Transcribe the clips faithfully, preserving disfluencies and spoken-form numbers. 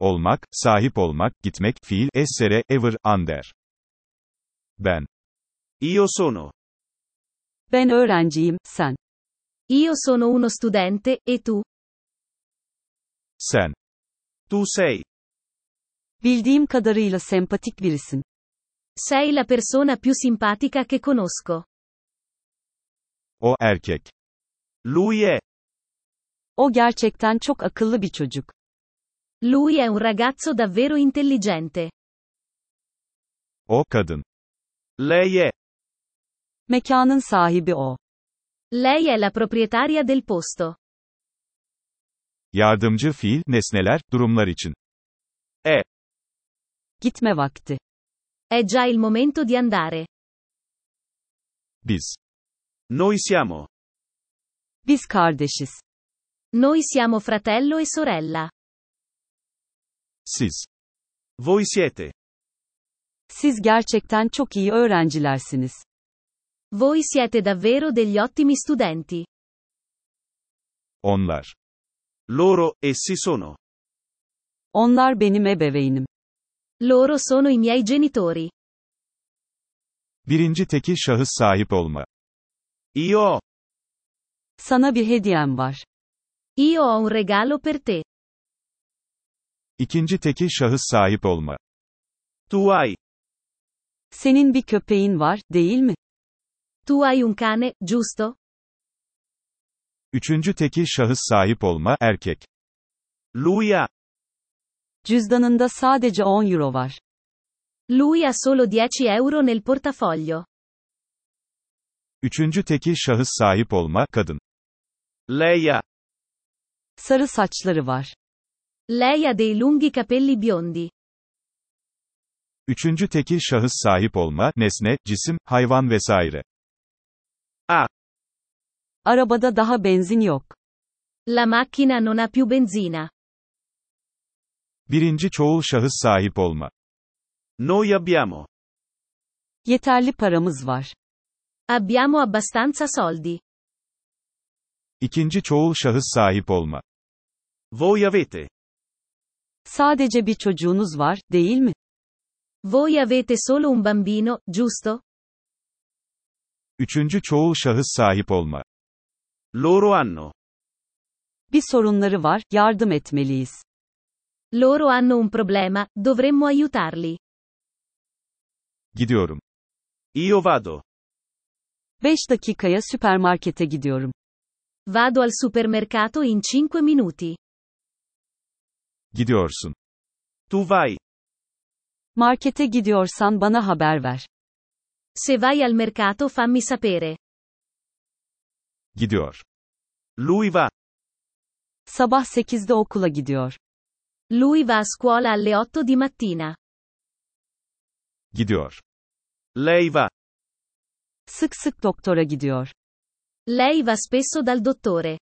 olmak, sahip olmak, gitmek, fiil, essere, ever, ander. Ben. Io sono. Ben öğrenciyim, sen. Io sono uno studente, e tu? Sen. Tu sei. Bildiğim kadarıyla sempatik birisin. Sei la persona più simpatica che conosco. O erkek. Lui è. O gerçekten çok akıllı bir çocuk. Lui è un ragazzo davvero intelligente. O kadın. Lei è. Mekanın sahibi o. Lei è la proprietaria del posto. Yardımcı fiil, nesneler, durumlar için. È. Gitme vakti. È già il momento di andare. Biz. Noi siamo. Biz kardeşiz. Noi siamo fratello e sorella. Siz. Voi siete. Siz gerçekten çok iyi öğrencilersiniz. Voi siete davvero degli ottimi studenti. Onlar. Loro, essi sono. Onlar benim ebeveynim. Loro sono i miei genitori. Birinci tekil şahıs sahip olma. Io ho. Sana bir hediyem var. Io ho un regalo per te. İkinci tekil şahıs sahip olma. Tu hai. Senin bir köpeğin var, değil mi? Tu hai un cane, giusto? Üçüncü tekil şahıs sahip olma, erkek. Lui ha. Cüzdanında sadece on euro var. Lui ha solo dieci euro nel portafoglio. Üçüncü tekil şahıs sahip olma, kadın. Lei ha. Sarı saçları var. Lei ha dei lunghi capelli biondi. Üçüncü tekil şahıs sahip olma, nesne, cisim, hayvan vesaire. Ha. Arabada daha benzin yok. La macchina non ha più benzina. Birinci çoğul şahıs sahip olma. Noi abbiamo. Yeterli paramız var. Abbiamo abbastanza soldi. İkinci çoğul şahıs sahip olma. Voi avete. Sadece bir çocuğunuz var, değil mi? Voi avete solo un bambino, giusto? Üçüncü çoğul şahıs sahip olma. Loro hanno. Bir sorunları var, yardım etmeliyiz. Loro hanno un problema, dovremmo aiutarli. Gidiyorum. Io vado. Beş dakikaya süpermarkete gidiyorum. Vado al supermercato in cinque minuti. Gidiyorsun. Tu vai. Markete gidiyorsan bana haber ver. Se vai al mercato fammi sapere. Gidiyor. Lui va. Sabah sekizde okula gidiyor. Lui va a scuola alle otto di mattina. Gidiyor. Lei va. Sık sık doktora gidiyor. Lei va spesso dal dottore.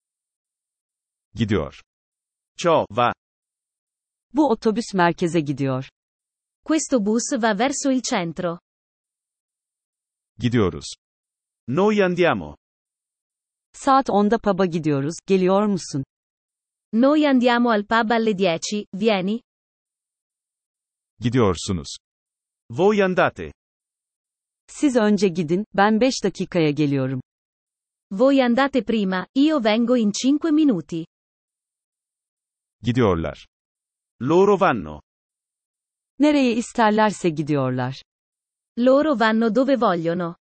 Gidiyor. Ciò va. Bu otobüs merkeze gidiyor. Questo bus va verso il centro. Gidiyoruz. Noi andiamo. Saat onda pub'a gidiyoruz, geliyor musun? Noi andiamo al pub alle dieci, vieni? Gidiyorsunuz. Voi andate. Siz önce gidin, ben beş dakikaya geliyorum. Voi andate prima, io vengo in cinque minuti. Gidiyorlar. Loro vanno. Nereye isterlerse gidiyorlar. Loro vanno dove vogliono.